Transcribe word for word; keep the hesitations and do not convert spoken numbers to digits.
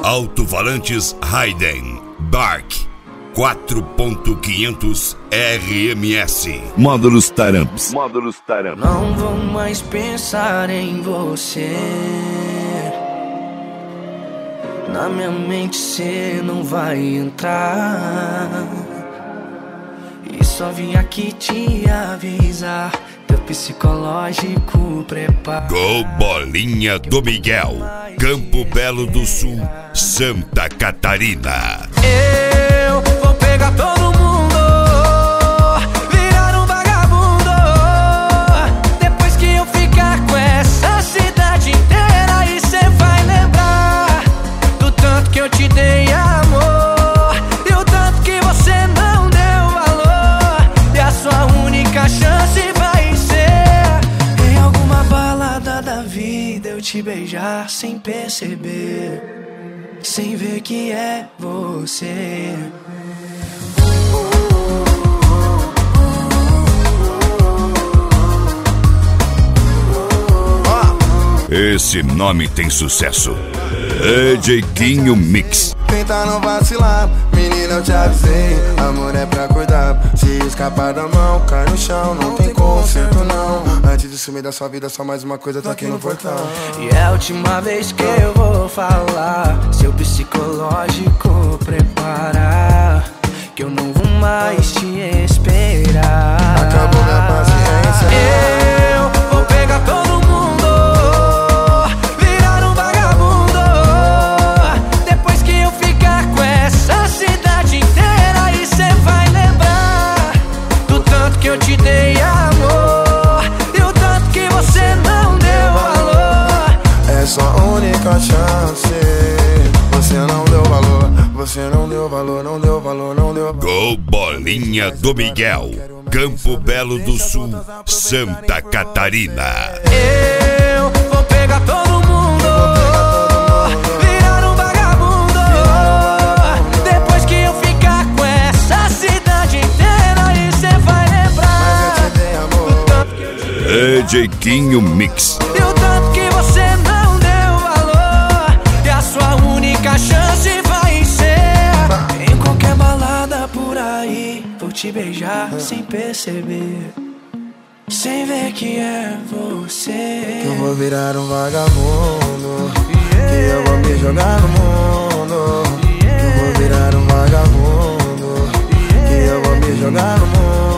Alto-falantes Hayden Dark quatro ponto quinhentos R M S. Módulos Taramps. Módulos Taramps. Não vou mais pensar em você. Na minha mente cê não vai entrar. E só vim aqui te avisar. Teu psicológico prepara. Gol Bolinha do Miguel, Campo Belo do Sul, Santa Catarina. Eu vou pegar todo mundo, virar um vagabundo. Depois que eu ficar com essa cidade inteira, e cê vai lembrar do tanto que eu te dei amor, e o tanto que você não deu valor. E a sua única chance vai ser em alguma balada da vida eu te beijar sem perceber, sem ver que é você. Esse nome tem sucesso. D J Quinho Mix. Tenta não vacilar, menina, eu te avisei. Amor é pra cuidar. Se escapar da mão, cai no chão. Não tem conserto não. Antes de sumir da sua vida, só mais uma coisa, tô aqui no portão. E é a última vez que eu vou falar. Seu psicológico preparar, que eu não vou mais te esperar. Acabou minha paciência. Eu vou pegar todo mundo, virar um vagabundo. Depois que eu ficar com essa cidade inteira, e cê vai lembrar do tanto que eu te dei amor, e o tanto que você não deu valor. É sua única chance. Você não deu valor. Você não deu valor, não deu valor, não deu valor. Gol Bolinha do Miguel, Campo Belo do Sul, Santa Catarina. Eu vou pegar todo mundo, virar um vagabundo. Depois que eu ficar com essa cidade inteira, e cê vai lembrar Mas eu te dei amor. D J Quinho Mix. e o tanto que você não deu valor. E a sua única chance vai ser em qualquer balada por aí, vou te beijar sem perceber, sem ver que é você. Que eu vou virar um vagabundo, que eu vou me jogar no mundo. Que eu vou virar um vagabundo, que eu vou me jogar no mundo.